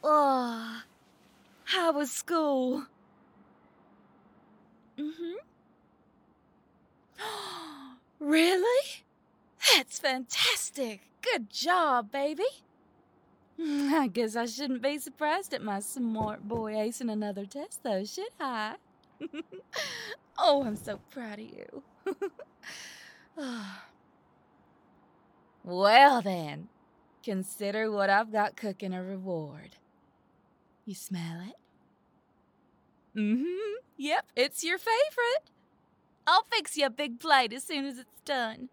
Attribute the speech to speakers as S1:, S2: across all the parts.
S1: Oh, how was school? Really? That's fantastic. Good job, baby. I guess I shouldn't be surprised at my smart boy acing another test, though, should I? Oh, I'm so proud of you. Well, then, consider what I've got cooking a reward. You smell it? Yep, it's your favorite. I'll fix you a big plate as soon as it's done.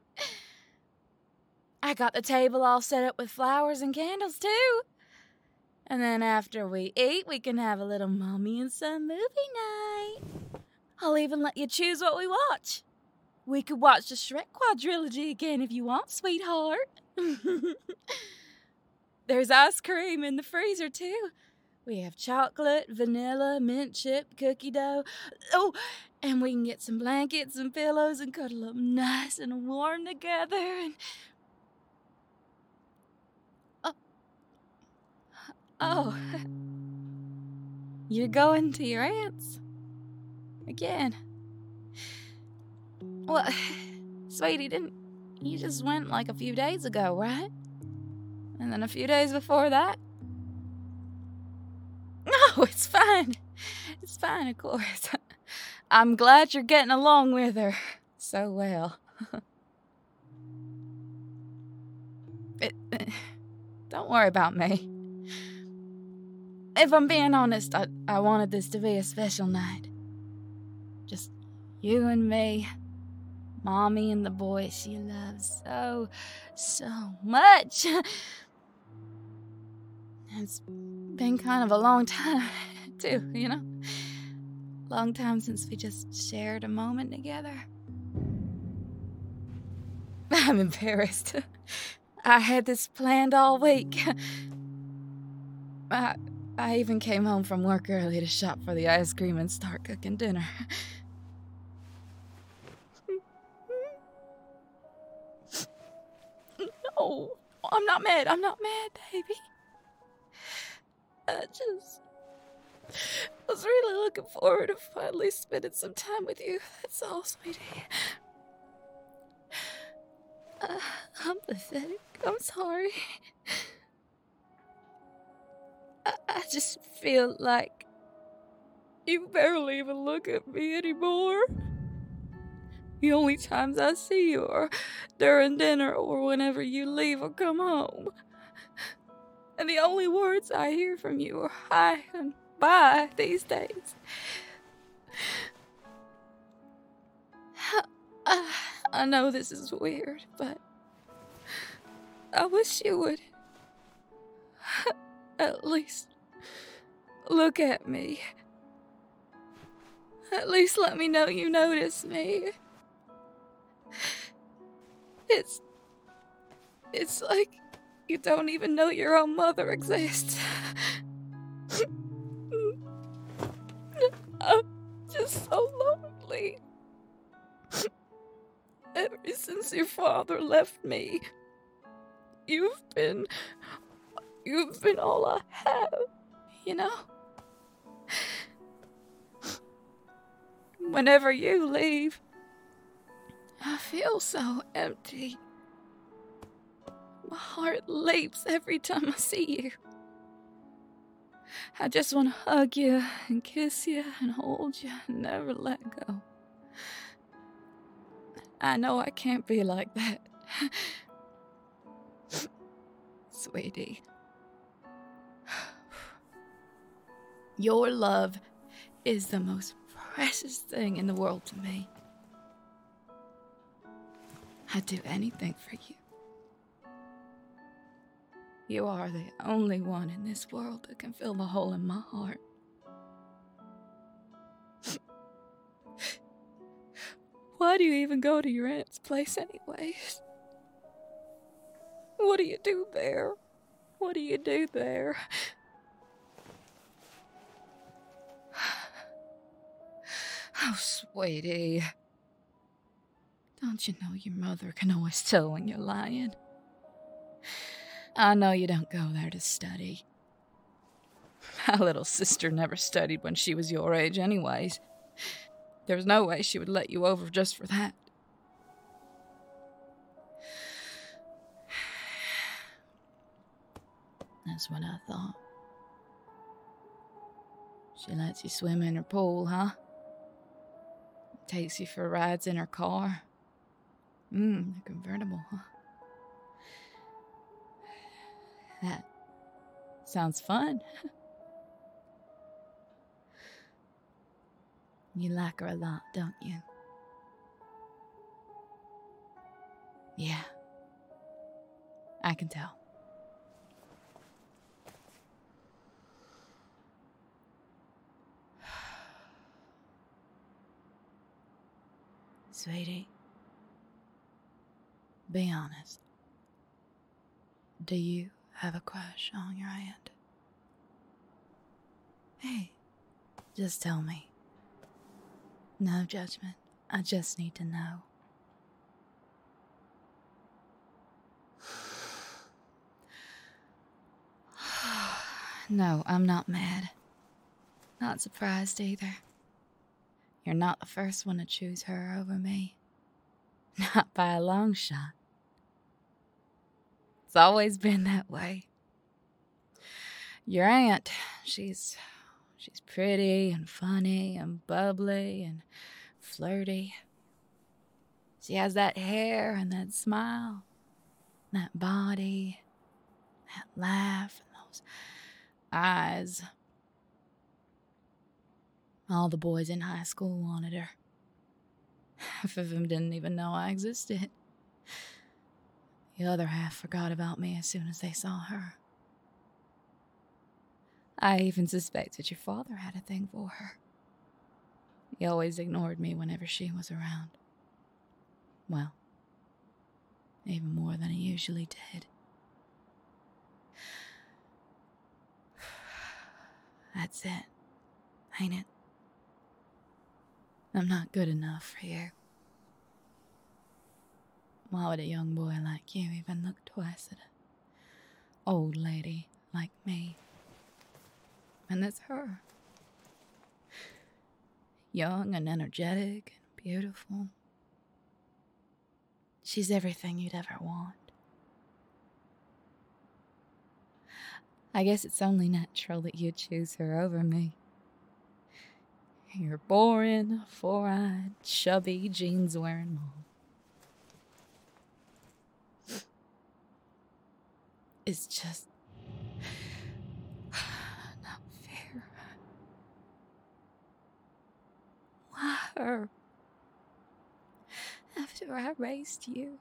S1: I got the table all set up with flowers and candles, too. And then after we eat, we can have a little mommy and son movie night. I'll even let you choose what we watch. We could watch the Shrek quadrilogy again if you want, sweetheart. There's ice cream in the freezer, too. We have chocolate, vanilla, mint chip, cookie dough. Oh, and we can get some blankets and pillows and cuddle up nice and warm together. And oh, you're going to your aunt's again. Well, sweetie, you just went like a few days ago, right? And then a few days before that? No, it's fine. It's fine, of course. I'm glad you're getting along with her so well. Don't worry about me. If I'm being honest, I wanted this to be a special night. Just you and me, Mommy and the boy she loves so much. It's been kind of a long time, too, you know? Long time since we just shared a moment together. I'm embarrassed. I had this planned all week. I even came home from work early to shop for the ice cream and start cooking dinner. No, I'm not mad, baby. I just was really looking forward to finally spending some time with you. That's all, sweetie. I'm pathetic. I'm sorry. I just feel like you barely even look at me anymore. The only times I see you are during dinner or whenever you leave or come home. And the only words I hear from you are hi and bye these days. I know this is weird, but I wish you would at least look at me. At least let me know you notice me. It's like you don't even know your own mother exists. I'm just so lonely. Ever since your father left me, you've been all I have, you know? Whenever you leave, I feel so empty. My heart leaps every time I see you. I just want to hug you and kiss you and hold you and never let go. I know I can't be like that. Sweetie. Your love is the most precious thing in the world to me. I'd do anything for you. You are the only one in this world that can fill the hole in my heart. Why do you even go to your aunt's place anyways? What do you do there? What do you do there? Oh, sweetie. Don't you know your mother can always tell when you're lying? I know you don't go there to study. My little sister never studied when she was your age anyways. There was no way she would let you over just for that. That's what I thought. She lets you swim in her pool, huh? Takes you for rides in her car. The convertible, huh? That sounds fun. You like her a lot, don't you? Yeah. I can tell. Sweetie, be honest. Do you have a crush on your aunt? Hey, just tell me. No judgment. I just need to know. No, I'm not mad. Not surprised either. You're not the first one to choose her over me. Not by a long shot. It's always been that way. Your aunt, she's pretty and funny and bubbly and flirty. She has that hair and that smile, that body, that laugh, and those eyes. All the boys in high school wanted her. Half of them didn't even know I existed. The other half forgot about me as soon as they saw her. I even suspected your father had a thing for her. He always ignored me whenever she was around. Well, even more than he usually did. That's it, ain't it? I'm not good enough for you. Why would a young boy like you even look twice at an old lady like me? And that's her. Young and energetic and beautiful. She's everything you'd ever want. I guess it's only natural that you'd choose her over me. You're boring, four-eyed, chubby, jeans-wearing mom. It's just not fair. Why her? After I raised you,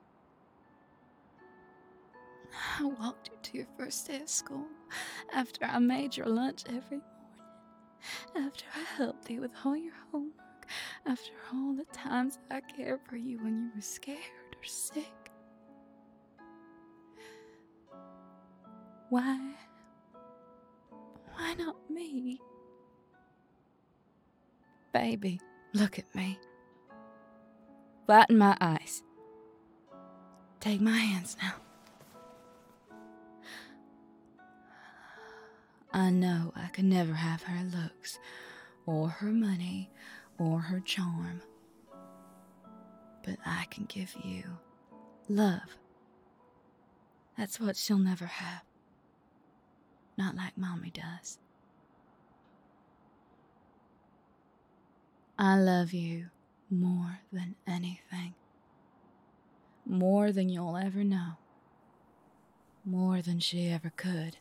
S1: I walked you to your first day of school. After I made your lunch every morning. After I helped you with all your homework. After all the times I cared for you when you were scared or sick. Why not me? Baby, look at me. Light in my eyes. Take my hands now. I know I could never have her looks, or her money, or her charm. But I can give you love. That's what she'll never have. Not like Mommy does. I love you more than anything. More than you'll ever know. More than she ever could.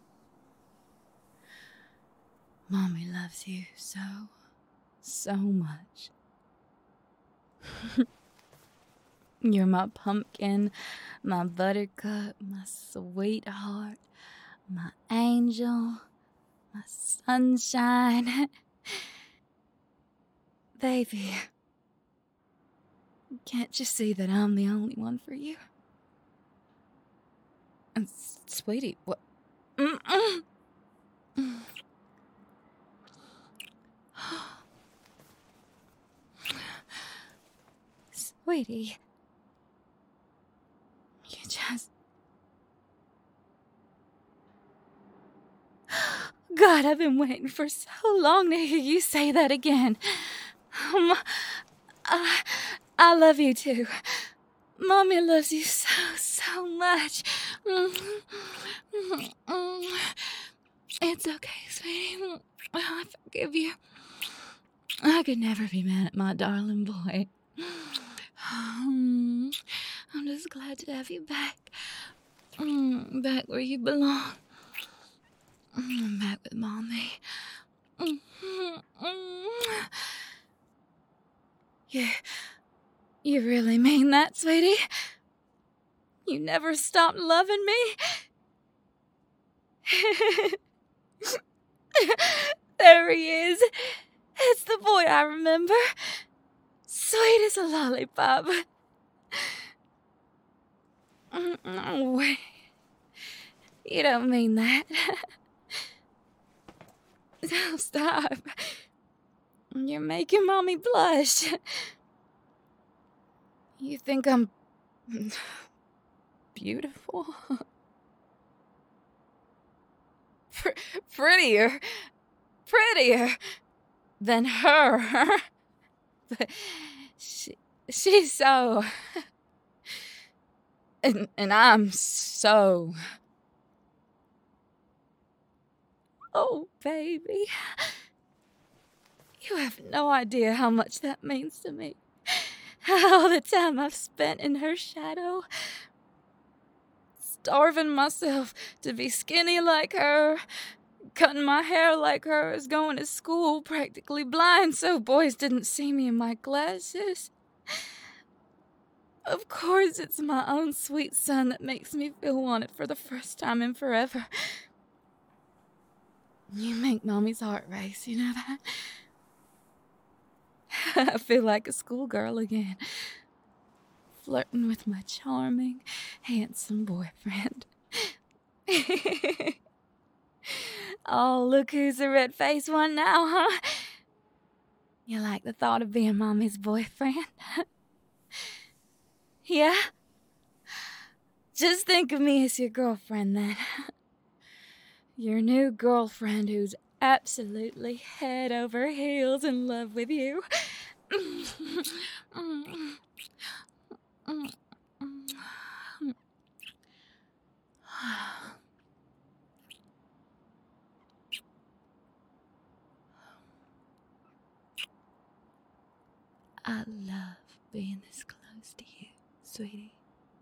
S1: Mommy loves you so much. You're my pumpkin, my buttercup, my sweetheart, my angel, my sunshine. Baby, can't you see that I'm the only one for you? And sweetie, what? Sweetie, you just... God, I've been waiting for so long to hear you say that again. I love you too. Mommy loves you so, so much. It's okay, sweetie. I forgive you. I could never be mad at my darling boy. I'm just glad to have you back. Back where you belong. Back with Mommy. You really mean that, sweetie? You never stopped loving me? There he is. It's the boy I remember. Sweet as a lollipop. Wait. You don't mean that. Don't stop. You're making Mommy blush. You think I'm beautiful? Prettier than her. But she's so... And I'm so... Oh, baby. You have no idea how much that means to me. All the time I've spent in her shadow. Starving myself to be skinny like her. Cutting my hair like hers. Going to school practically blind so boys didn't see me in my glasses. Of course, it's my own sweet son that makes me feel wanted for the first time in forever. You make Mommy's heart race, you know that? I feel like a schoolgirl again. Flirting with my charming, handsome boyfriend. Oh, look who's the red-faced one now, huh? You like the thought of being Mommy's boyfriend? Yeah? Just think of me as your girlfriend, then. Your new girlfriend who's absolutely head over heels in love with you. I love being this close to you, sweetie.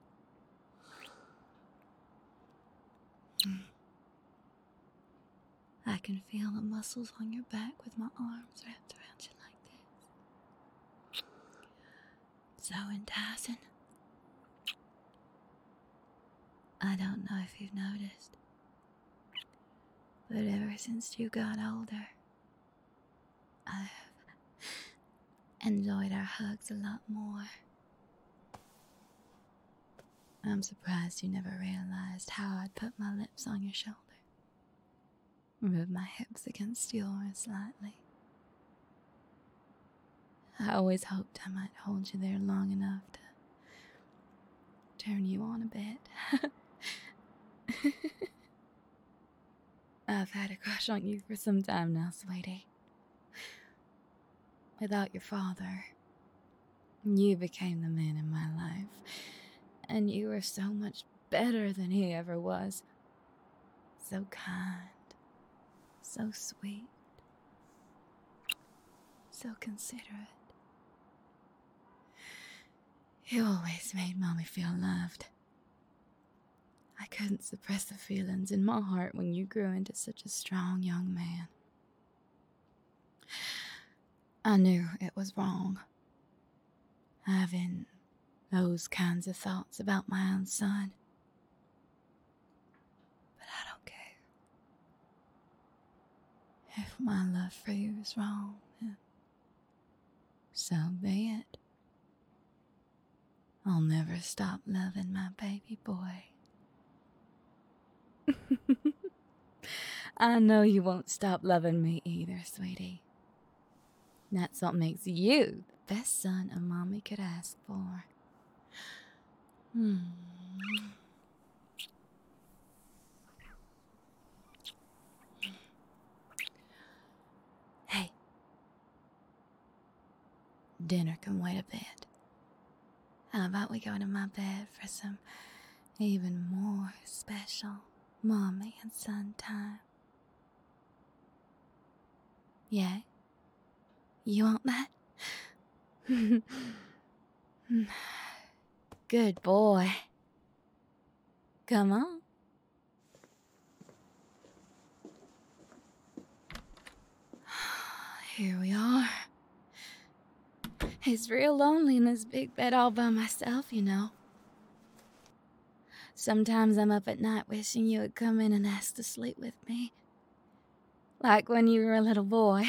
S1: I can feel the muscles on your back with my arms wrapped around you like this. So enticing. I don't know if you've noticed, but ever since you got older, I've enjoyed our hugs a lot more. I'm surprised you never realized how I'd put my lips on your shoulder. Rub my hips against yours slightly. I always hoped I might hold you there long enough to turn you on a bit. I've had a crush on you for some time now, sweetie. Without your father, you became the man in my life, and you were so much better than he ever was. So kind, so sweet, so considerate. You always made Mommy feel loved. I couldn't suppress the feelings in my heart when you grew into such a strong young man. I knew it was wrong, having those kinds of thoughts about my own son. But I don't care. If my love for you is wrong, then so be it. I'll never stop loving my baby boy. I know you won't stop loving me either, sweetie. That's what makes you the best son a Mommy could ask for. dinner can wait a bit. How about we go to my bed for some even more special mommy and son time? Yeah? You want that? Good boy. Come on. Here we are. It's real lonely in this big bed all by myself, you know. Sometimes I'm up at night wishing you would come in and ask to sleep with me. Like when you were a little boy.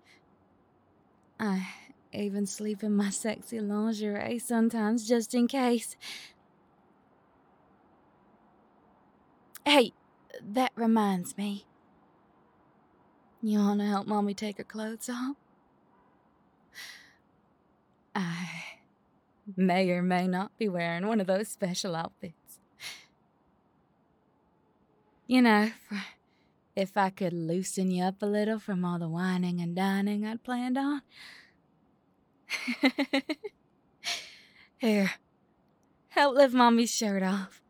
S1: I even sleep in my sexy lingerie sometimes just in case. Hey, that reminds me. You wanna help Mommy take her clothes off? I may or may not be wearing one of those special outfits. You know, if I could loosen you up a little from all the whining and dining I'd planned on. Here, help lift Mommy's shirt off.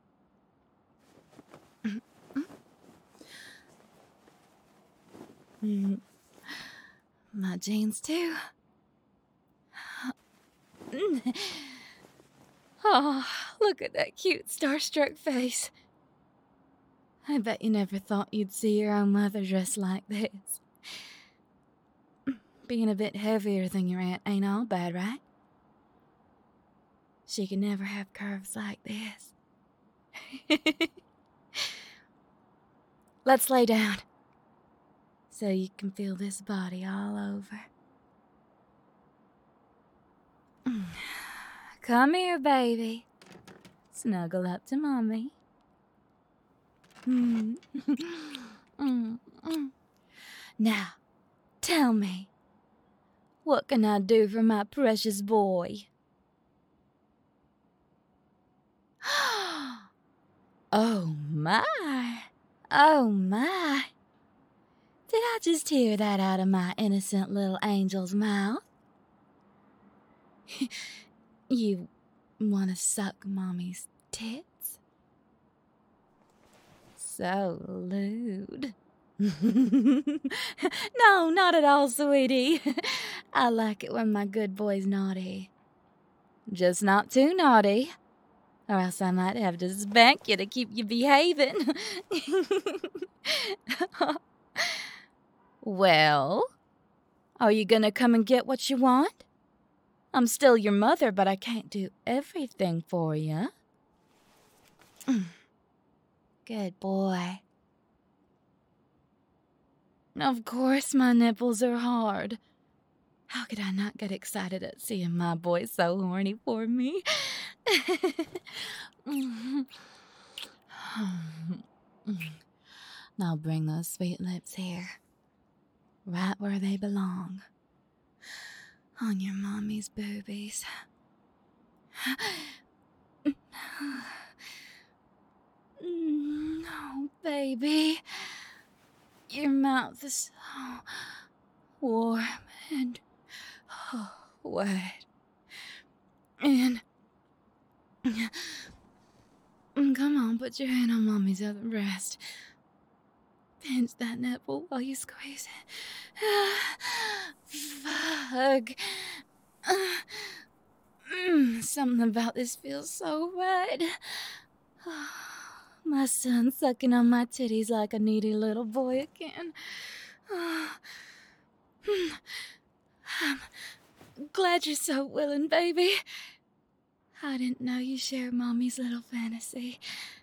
S1: My jeans, too. Oh, look at that cute starstruck face. I bet you never thought you'd see your own mother dressed like this. Being a bit heavier than your aunt ain't all bad, right? She could never have curves like this. Let's lay down, so you can feel this body all over. Come here, baby. Snuggle up to Mommy. Now, tell me, what can I do for my precious boy? Oh my. Oh my. Did I just hear that out of my innocent little angel's mouth? You want to suck Mommy's tits? So lewd. No, not at all, sweetie. I like it when my good boy's naughty. Just not too naughty, or else I might have to spank you to keep you behaving. Well, are you gonna come and get what you want? I'm still your mother, but I can't do everything for you. Good boy. Of course my nipples are hard. How could I not get excited at seeing my boy so horny for me? Now bring those sweet lips here. Right where they belong. On your Mommy's boobies. No, baby. Your mouth is so warm and wet. And come on, put your hand on Mommy's other breast. Pinch that nipple while you squeeze it. Fuck. Something about this feels so right. My son's sucking on my titties like a needy little boy again. I'm glad you're so willing, baby. I didn't know you shared Mommy's little fantasy.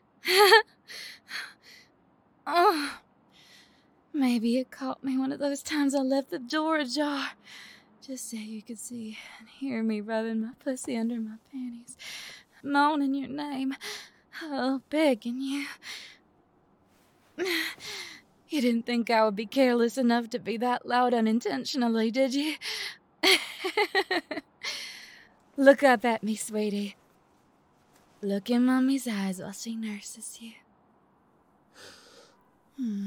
S1: Oh, maybe it caught me one of those times I left the door ajar, just so you could see and hear me rubbing my pussy under my panties, moaning your name, oh, begging you. You didn't think I would be careless enough to be that loud unintentionally, did you? Look up at me, sweetie. Look in Mommy's eyes while she nurses you.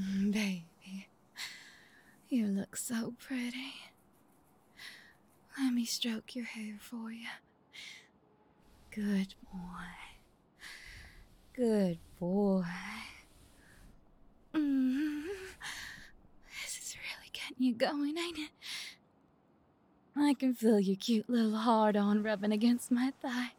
S1: Baby, you look so pretty. Let me Mommy stroke your hair for you. Good boy. Good boy. This is really getting you going, ain't it? I can feel your cute little hard-on rubbing against my thigh.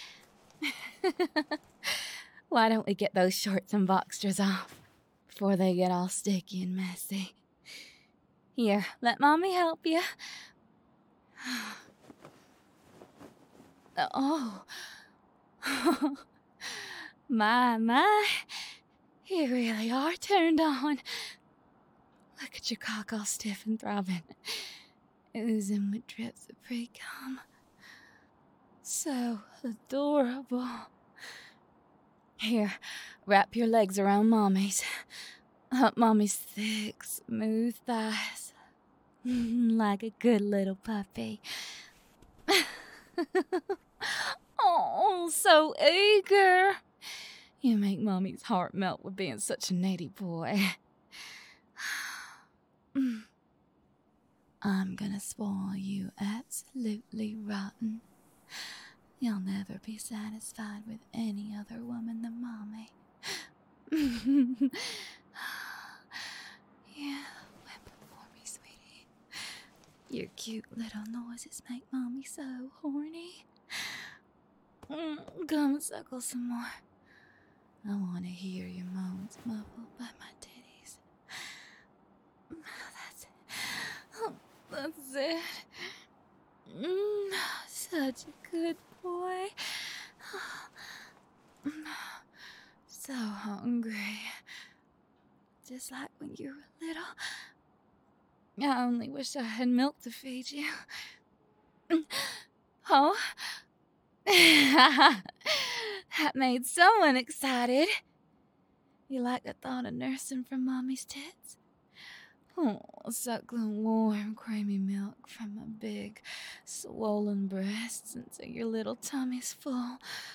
S1: Why don't we get those shorts and boxers off before they get all sticky and messy? Here, let Mommy help you. Oh. My. You really are turned on. Look at your cock all stiff and throbbing, oozing with drips of pre-cum. So adorable. Here, wrap your legs around Mommy's. Up Mommy's thick, smooth thighs. Like a good little puppy. Oh, so eager. You make Mommy's heart melt with being such a needy boy. I'm gonna spoil you absolutely rotten. You'll never be satisfied with any other woman than Mommy. Yeah, whip it for me, sweetie. Your cute little noises make Mommy so horny. Come suckle some more. I want to hear your moans muffled by my titties. That's it. Such a good boy. So hungry. Just like when you were little. I only wish I had milk to feed you. Oh. That made someone excited. You like the thought of nursing from Mommy's tits? Oh, suckling warm, creamy milk from my big, swollen breasts until your little tummy's full.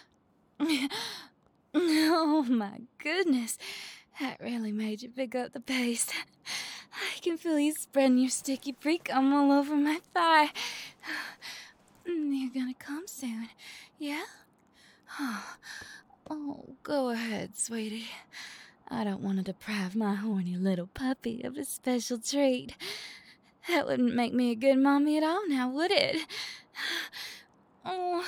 S1: Oh my goodness, that really made you pick up the pace. I can feel you spreading your sticky pre-cum all over my thigh. You're gonna come soon, yeah? Oh, go ahead, sweetie. I don't want to deprive my horny little puppy of a special treat. That wouldn't make me a good mommy at all now, would it? Oh,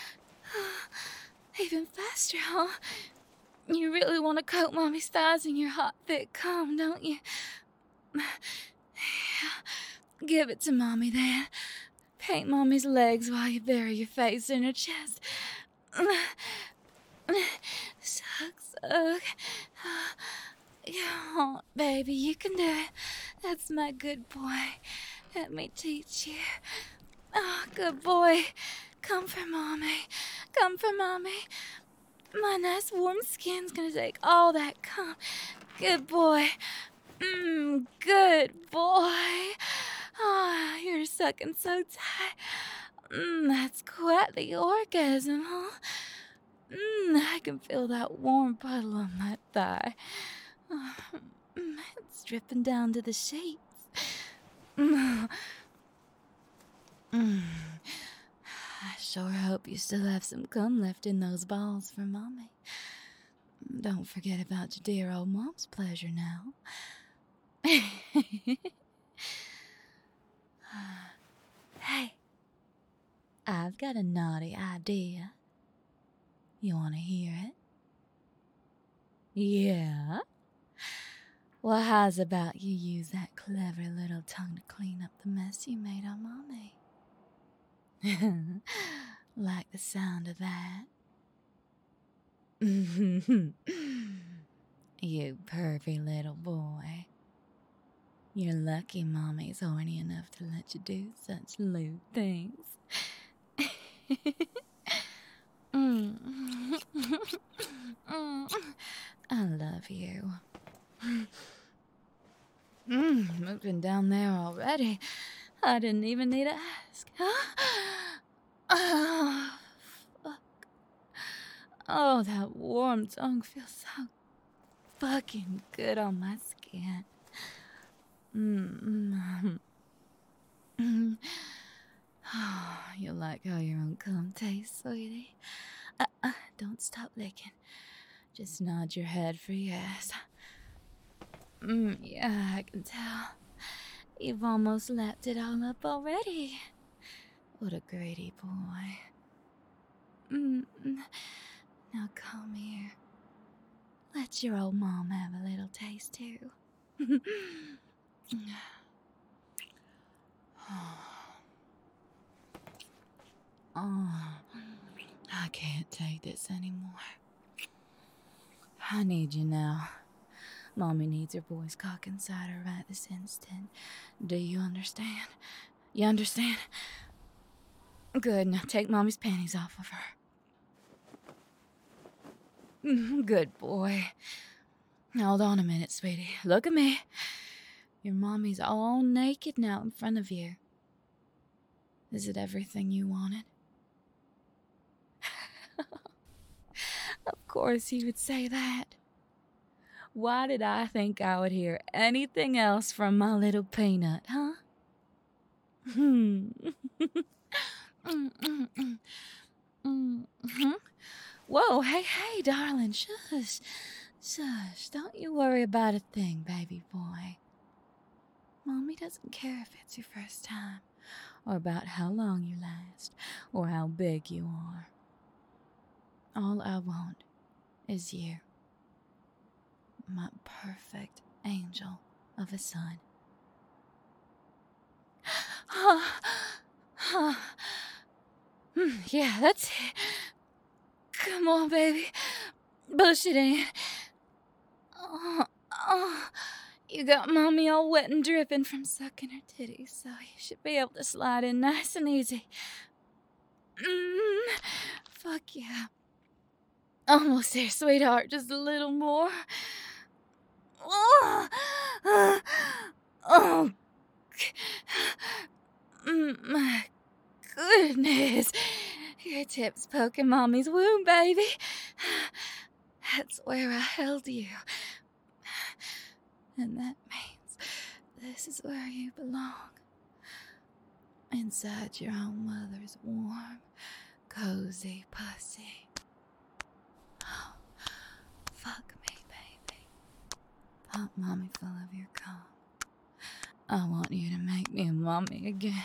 S1: even faster, huh? You really want to coat Mommy's thighs in your hot, thick cum, don't you? Give it to Mommy, then. Paint Mommy's legs while you bury your face in her chest. Suck. Oh, baby, you can do it. That's my good boy. Let me teach you. Oh, good boy. Come for Mommy. Come for Mommy. My nice warm skin's gonna take all that cum. Good boy. Good boy. Oh, you're sucking so tight. That's quite the orgasm, huh? I can feel that warm puddle on my thigh. It's dripping down to the sheets. I sure hope you still have some cum left in those balls for Mommy. Don't forget about your dear old Mom's pleasure now. Hey, I've got a naughty idea. You want to hear it? Yeah? Well, how's about you use that clever little tongue to clean up the mess you made on Mommy? Like the sound of that? You pervy little boy. You're lucky Mommy's horny enough to let you do such lewd things. I love you. Moving down there already. I didn't even need to ask. Oh, fuck. Oh, that warm tongue feels so fucking good on my skin. like how your own cum tastes, sweetie? Don't stop licking. Just nod your head for yes. Yeah, I can tell. You've almost lapped it all up already. What a greedy boy. Now come here. Let your old mom have a little taste, too. Oh, I can't take this anymore. I need you now. Mommy needs her boy's cock inside her right this instant. Do you understand? You understand? Good, now take Mommy's panties off of her. Good boy. Hold on a minute, sweetie. Look at me. Your Mommy's all naked now in front of you. Is it everything you wanted? Of course you would say that. Why did I think I would hear anything else from my little peanut, huh? Whoa, hey, darling, shush. Shush, don't you worry about a thing, baby boy. Mommy doesn't care if it's your first time, or about how long you last, or how big you are. All I want is you. My perfect angel of a son. Yeah, that's it. Come on, baby. Push it in. You got Mommy all wet and dripping from sucking her titties, so you should be able to slide in nice and easy. Fuck yeah. Almost there, sweetheart. Just a little more. Oh, my goodness. Your tip's poking Mommy's womb, baby. That's where I held you. And that means this is where you belong. Inside your own mother's warm, cozy pussy. Oh, fuck me, baby. Pop Mommy full of your cum. I want you to make me a mommy again.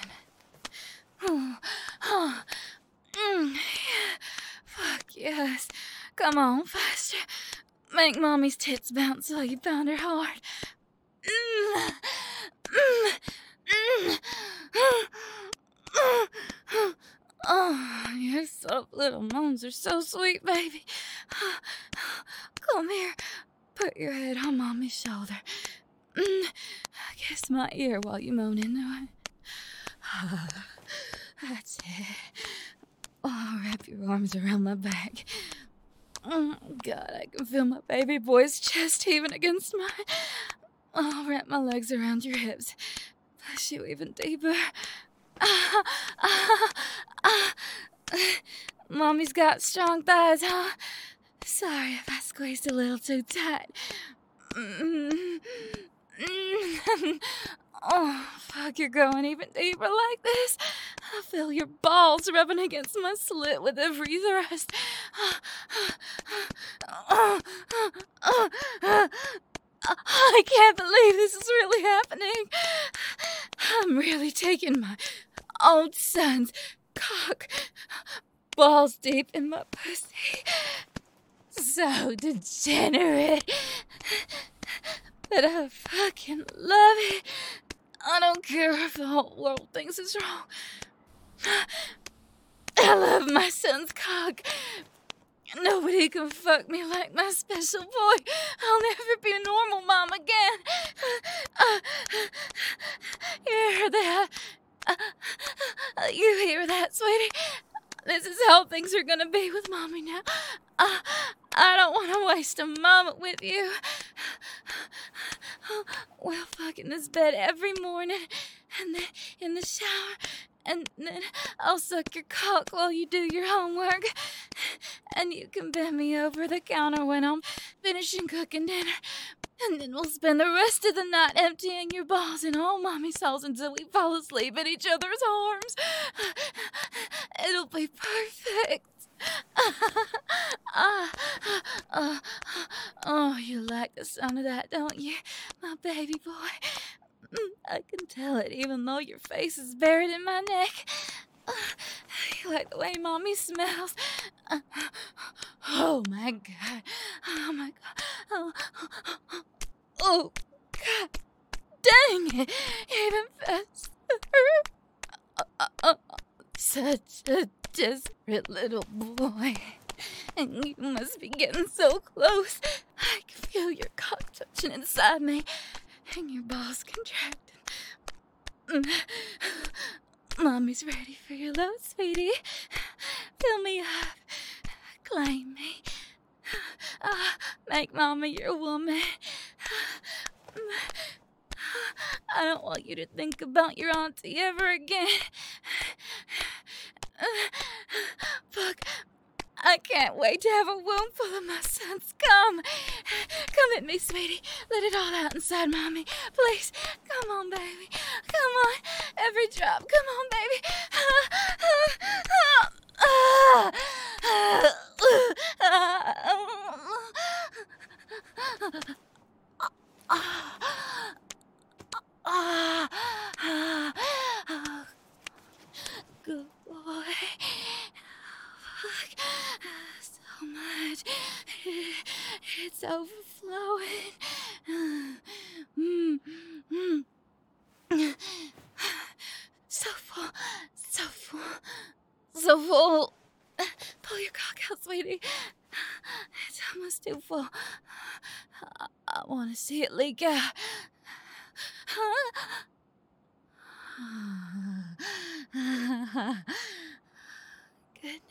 S1: Fuck yes. Come on, faster. Make Mommy's tits bounce while you pound her hard. Oh, your soft little moans are so sweet, baby. Come here. Put your head on Mommy's shoulder. Kiss my ear while you moan into it. That's it. Oh, wrap your arms around my back. Oh, God, I can feel my baby boy's chest heaving against mine. Oh, wrap my legs around your hips. Push you even deeper. Mommy's got strong thighs, huh? Sorry if I squeezed a little too tight. Oh, fuck, you're going even deeper like this. I feel your balls rubbing against my slit with every thrust. I can't believe this is really happening. I'm really taking my own son's cock balls deep in my pussy. So degenerate. But I fucking love it. I don't care if the whole world thinks it's wrong. I love my son's cock. Nobody can fuck me like my special boy. I'll never be a normal mom again. You hear that? You hear that, sweetie? This is how things are gonna be with Mommy now. I don't want to waste a moment with you. We'll fuck in this bed every morning, and then in the shower, and then I'll suck your cock while you do your homework. And you can bend me over the counter when I'm finishing cooking dinner. And then we'll spend the rest of the night emptying your balls in all Mommy's holes until we fall asleep in each other's arms. It'll be perfect. Oh, you like the sound of that, don't you, my baby boy? I can tell it even though your face is buried in my neck. You like the way Mommy smells. Oh, my God. Oh, my God. Oh, God. Dang it. Even faster. Such a desperate little boy. And you must be getting so close. I can feel your cock touching inside me. And your balls contracting. Mommy's ready for your love, sweetie. Fill me up. Claim me. Make Mama your woman. I don't want you to think about your auntie ever again. Fuck. I can't wait to have a womb full of my son's cum. Come at me, sweetie. Let it all out inside Mommy. Please. Come on, baby. Come on. Every drop. Come on, baby. Good boy. So much. It's overflowing. So full. So full. So full. Pull your cock out, sweetie. It's almost too full. I want to see it leak out. Goodness.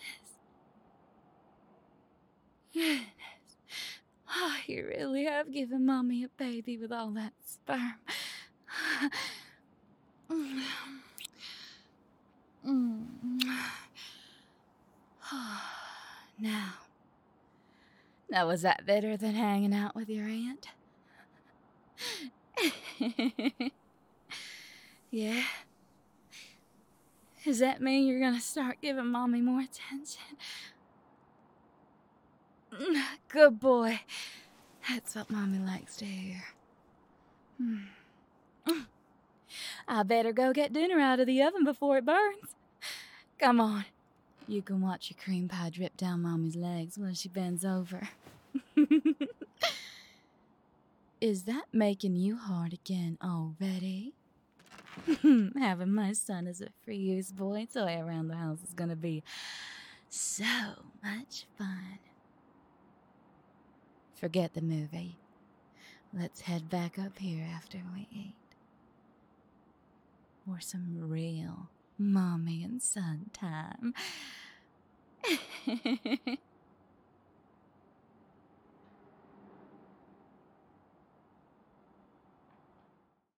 S1: Goodness. Oh, you really have given Mommy a baby with all that sperm. Now was that better than hanging out with your aunt? Yeah? Does that mean you're gonna start giving Mommy more attention? Good boy. That's what Mommy likes to hear. I better go get dinner out of the oven before it burns. Come on. You can watch your cream pie drip down Mommy's legs while she bends over. Is that making you hard again already? Having my son as a free-use boy toy around the house is gonna be so much fun. Forget the movie. Let's head back up here after we eat. For some real Mommy and son time.